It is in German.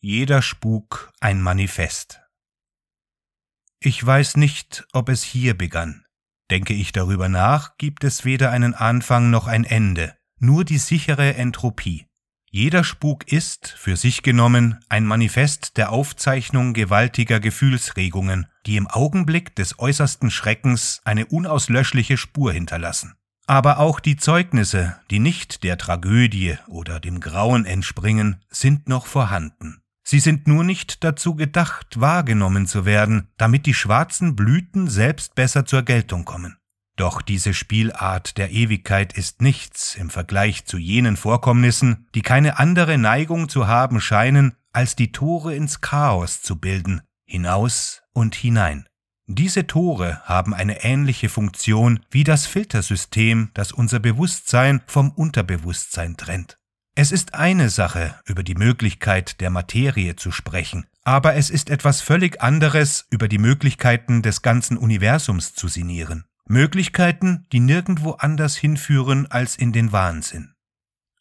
Jeder Spuk ein Manifest. Ich weiß nicht, ob es hier begann. Denke ich darüber nach, gibt es weder einen Anfang noch ein Ende, nur die sichere Entropie. Jeder Spuk ist, für sich genommen, ein Manifest der Aufzeichnung gewaltiger Gefühlsregungen, die im Augenblick des äußersten Schreckens eine unauslöschliche Spur hinterlassen. Aber auch die Zeugnisse, die nicht der Tragödie oder dem Grauen entspringen, sind noch vorhanden. Sie sind nur nicht dazu gedacht, wahrgenommen zu werden, damit die schwarzen Blüten selbst besser zur Geltung kommen. Doch diese Spielart der Ewigkeit ist nichts im Vergleich zu jenen Vorkommnissen, die keine andere Neigung zu haben scheinen, als die Tore ins Chaos zu bilden, hinaus und hinein. Diese Tore haben eine ähnliche Funktion wie das Filtersystem, das unser Bewusstsein vom Unterbewusstsein trennt. Es ist eine Sache, über die Möglichkeit der Materie zu sprechen, aber es ist etwas völlig anderes, über die Möglichkeiten des ganzen Universums zu sinnieren. Möglichkeiten, die nirgendwo anders hinführen als in den Wahnsinn.